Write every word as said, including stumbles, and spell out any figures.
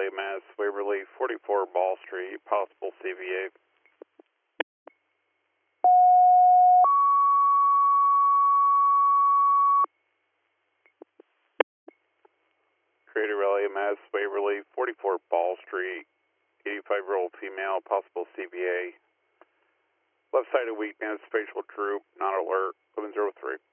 Rally Mass, Waverly, forty-four Ball Street, possible C V A. Creator Rally Mass, Waverly, forty-four Ball Street, eighty-five-year-old female, possible C V A. Left side of weakness, facial droop, not alert, eleven oh three.